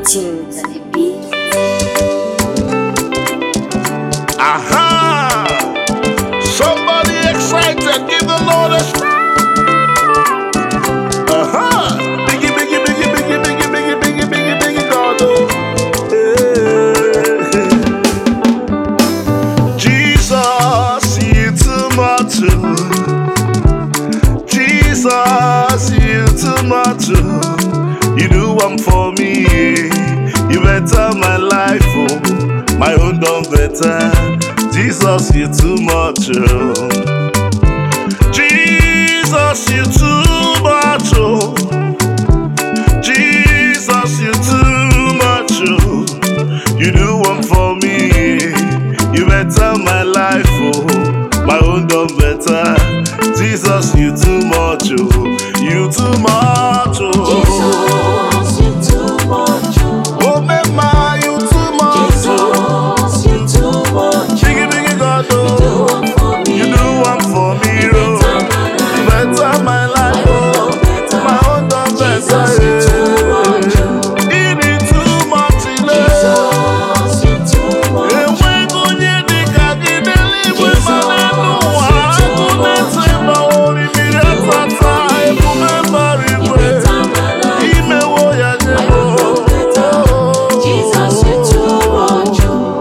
Tunes on the beat. Aha! Somebody excited, give the Lord a aha! Biggie, biggie, biggie, biggie, biggie, biggie, biggie, biggie, biggie, God, oh. Hey. Jesus, you too much. Jesus, you too much. You do one for me. You better my life, oh. My own done better. Jesus, you too much. Oh. Jesus, you too much. Oh. Jesus, you too much. Oh. You do one for me. You better my life, oh. My own done better. Jesus, you too much. Oh. You too much. Oh. Jesus, you too much. Oh, mama, you too much. Jesus, you too much. Biggie, biggie, God, oh. You do one for me, oh. You better my life, oh. My own done better, yeah. It is too much, Jesus, you too much. and when go near the Caginelli, when my name no one, I couldn't say my own immediate time. Remember it, he may wear Jesus, you too much.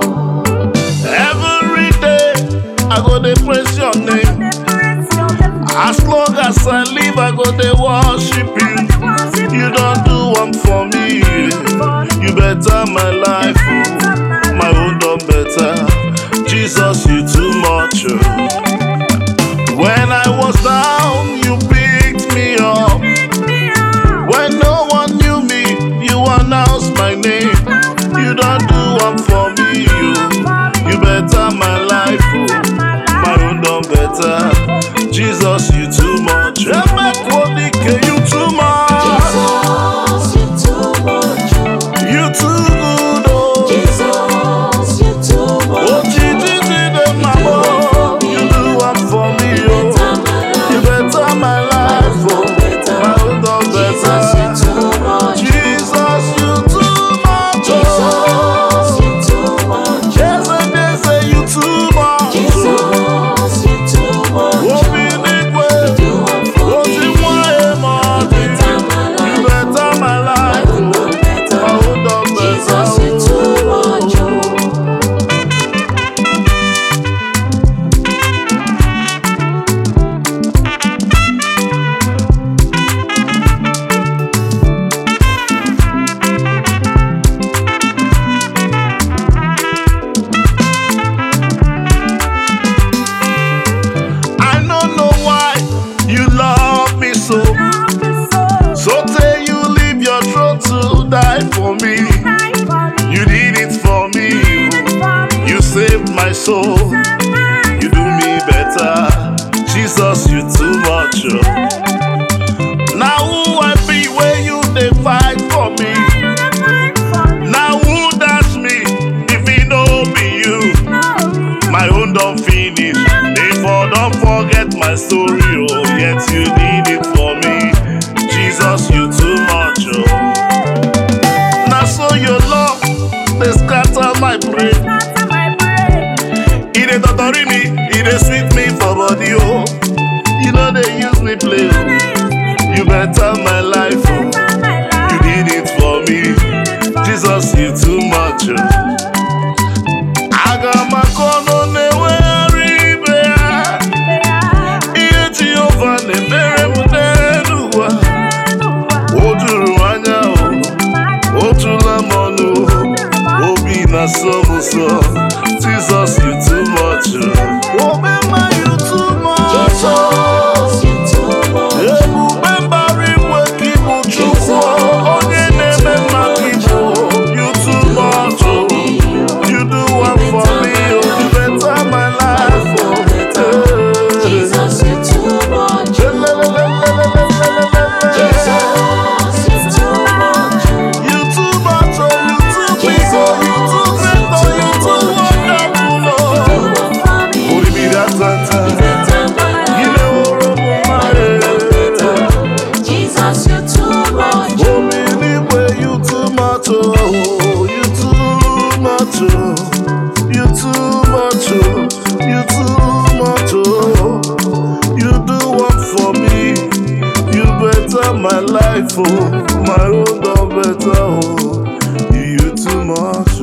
every day. I go to praise your name. As long as I live, I go to worship you. You don't do one for me. You better my life, oh. My own done better. Jesus, you too much. Oh. When I was down, you picked me up. When no one knew me, you announced my name. You don't do one for me. You better my life, oh. My own done better. Jesus, you too much. You too much. Jesus, you too much. You too good, oh. Jesus, you too Oh, much. the mama. You do one for me, oh. You better my life, oh. My own done better. Jesus, you too much, oh. Yes, and they say you too much. Oh, be the way. Oh, the way, man. You better my life, oh. My own done better, oh. I don't know why you love me so. So tell you leave your throne to die for me. You did it for me. You saved my soul. You do me better. Jesus, you too much. Oh. Now who I be where you they fight for me? Now who dash me if it don't be you? My own don't finish. Therefore, don't forget my story. Oh, yet you did it for me. Jesus, you too much. Oh. Now so your love, they scatter my brain. It ain't torturing me, it ain't sweet me for body. Oh, you know they use me play. Oh. You better my life. Oh. You did it for me. Jesus, you too much. Oh. I got my corner. oh. You too much, oh. You too much, oh. You do one for me. You better my life, oh. My road done better, oh. You too much.